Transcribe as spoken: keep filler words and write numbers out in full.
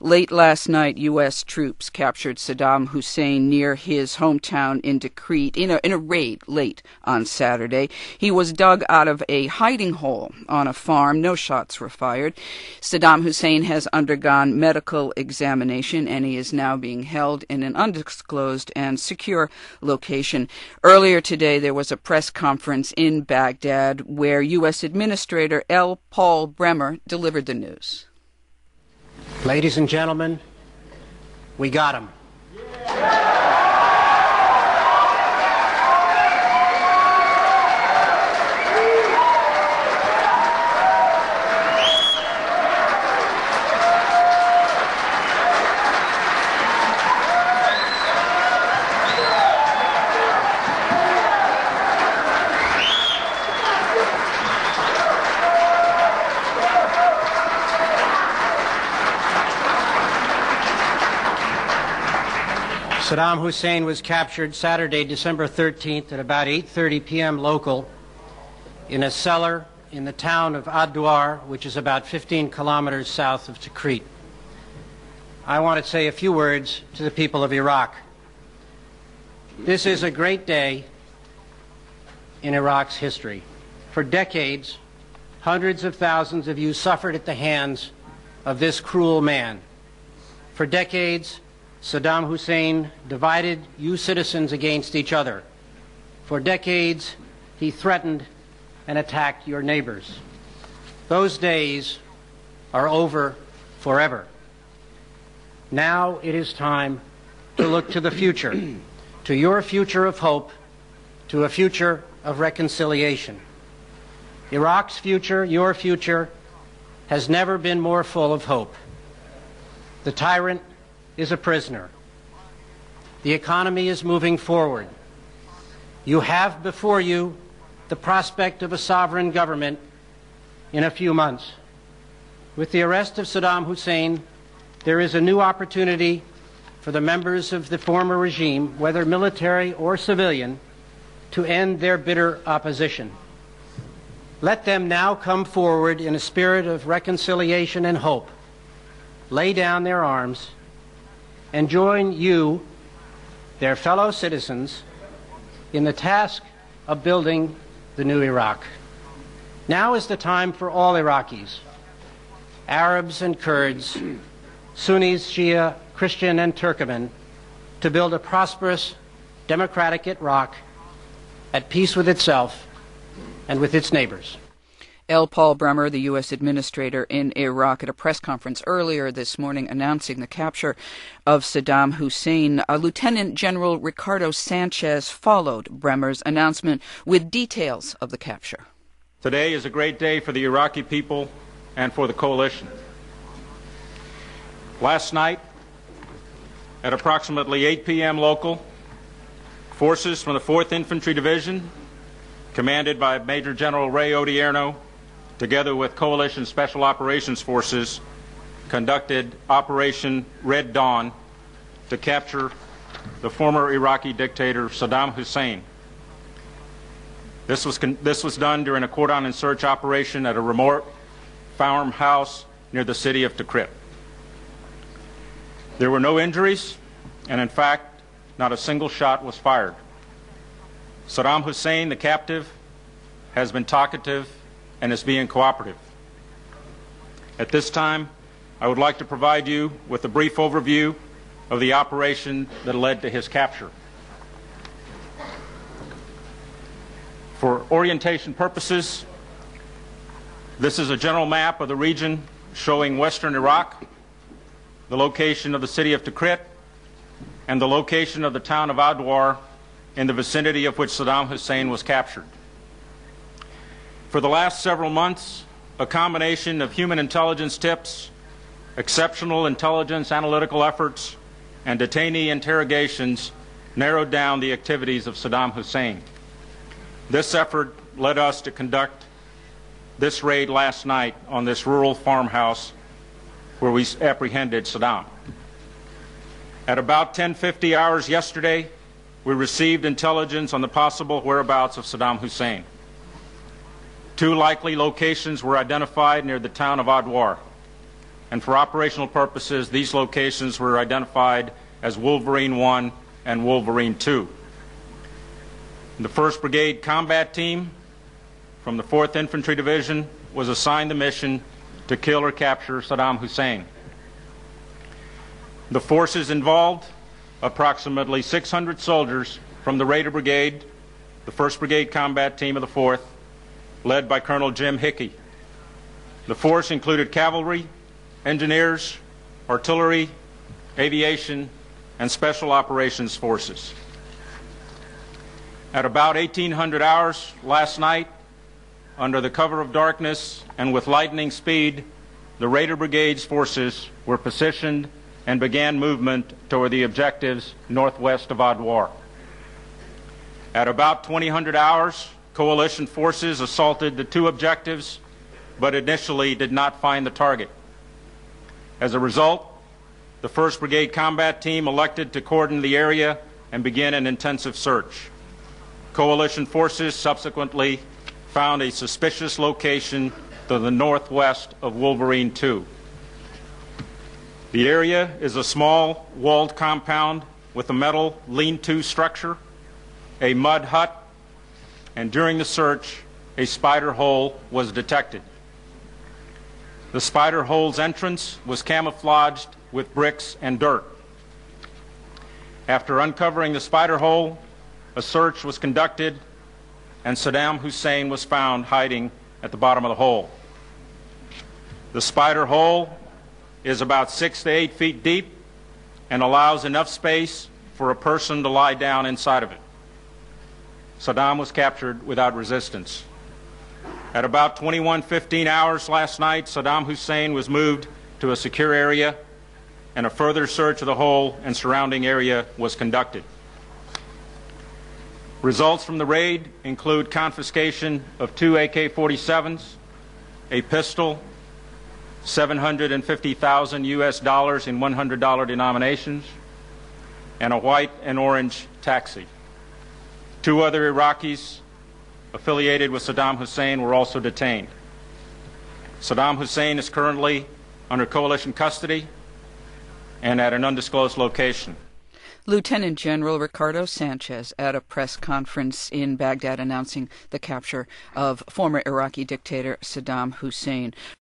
Late last night, U S troops captured Saddam Hussein near his hometown in Tikrit in a, in a raid late on Saturday. He was dug out of a hiding hole on a farm. No shots were fired. Saddam Hussein has undergone medical examination, and he is now being held in an undisclosed and secure location. Earlier today, there was a press conference in Baghdad where U S Administrator L. Paul Bremer delivered the news. Ladies and gentlemen, we got him. Saddam Hussein was captured Saturday, December thirteenth at about eight thirty p m local in a cellar in the town of Ad-Duar, which is about fifteen kilometers south of Tikrit. I want to say a few words to the people of Iraq. This is a great day in Iraq's history. For decades, hundreds of thousands of you suffered at the hands of this cruel man. For decades, Saddam Hussein divided you citizens against each other. For decades, he threatened and attacked your neighbors. Those days are over forever. Now it is time to look to the future, to your future of hope, to a future of reconciliation. Iraq's future, your future, has never been more full of hope. The tyrant is a prisoner. The economy is moving forward. You have before you the prospect of a sovereign government in a few months. With the arrest of Saddam Hussein, there is a new opportunity for the members of the former regime, whether military or civilian, to end their bitter opposition. Let them now come forward in a spirit of reconciliation and hope, lay down their arms, and join you, their fellow citizens, in the task of building the new Iraq. Now is the time for all Iraqis, Arabs and Kurds, Sunnis, Shia, Christian and Turkoman, to build a prosperous, democratic Iraq at peace with itself and with its neighbors. L. Paul Bremer, the U S Administrator in Iraq, at a press conference earlier this morning announcing the capture of Saddam Hussein. Uh, Lieutenant General Ricardo Sanchez followed Bremer's announcement with details of the capture. Today is a great day for the Iraqi people and for the coalition. Last night, at approximately eight p m local, forces from the fourth Infantry Division, commanded by Major General Ray Odierno, together with Coalition Special Operations Forces, conducted Operation Red Dawn to capture the former Iraqi dictator Saddam Hussein. This was, con this was done during a cordon and search operation at a remote farmhouse near the city of Tikrit. There were no injuries, and in fact, not a single shot was fired. Saddam Hussein, the captive, has been talkative and is being cooperative. At this time, I would like to provide you with a brief overview of the operation that led to his capture. For orientation purposes, this is a general map of the region showing western Iraq, the location of the city of Tikrit, and the location of the town of Ad-Duar, in the vicinity of which Saddam Hussein was captured. For the last several months, a combination of human intelligence tips, exceptional intelligence analytical efforts, and detainee interrogations narrowed down the activities of Saddam Hussein. This effort led us to conduct this raid last night on this rural farmhouse where we apprehended Saddam. At about ten fifty hours yesterday, we received intelligence on the possible whereabouts of Saddam Hussein. Two likely locations were identified near the town of Ad-Duar, and for operational purposes, these locations were identified as Wolverine one and Wolverine two. The first Brigade Combat Team from the fourth Infantry Division was assigned the mission to kill or capture Saddam Hussein. The forces involved, approximately six hundred soldiers from the Raider Brigade, the first Brigade Combat Team of the fourth, led by Colonel Jim Hickey. The force included cavalry, engineers, artillery, aviation, and special operations forces. At about eighteen hundred hours last night, under the cover of darkness and with lightning speed, the Raider Brigade's forces were positioned and began movement toward the objectives northwest of Adwar. At about twenty hundred hours, coalition forces assaulted the two objectives, but initially did not find the target. As a result, the first Brigade Combat Team elected to cordon the area and begin an intensive search. Coalition forces subsequently found a suspicious location to the northwest of Wolverine two. The area is a small walled compound with a metal lean-to structure, a mud hut, and during the search, a spider hole was detected. The spider hole's entrance was camouflaged with bricks and dirt. After uncovering the spider hole, a search was conducted, and Saddam Hussein was found hiding at the bottom of the hole. The spider hole is about six to eight feet deep and allows enough space for a person to lie down inside of it. Saddam was captured without resistance. At about twenty-one fifteen hours last night, Saddam Hussein was moved to a secure area, and a further search of the hole and surrounding area was conducted. Results from the raid include confiscation of two A K forty-sevens, a pistol, seven hundred fifty thousand U S dollars in one hundred dollar denominations, and a white and orange taxi. Two other Iraqis affiliated with Saddam Hussein were also detained. Saddam Hussein is currently under coalition custody and at an undisclosed location. Lieutenant General Ricardo Sanchez at a press conference in Baghdad announcing the capture of former Iraqi dictator Saddam Hussein.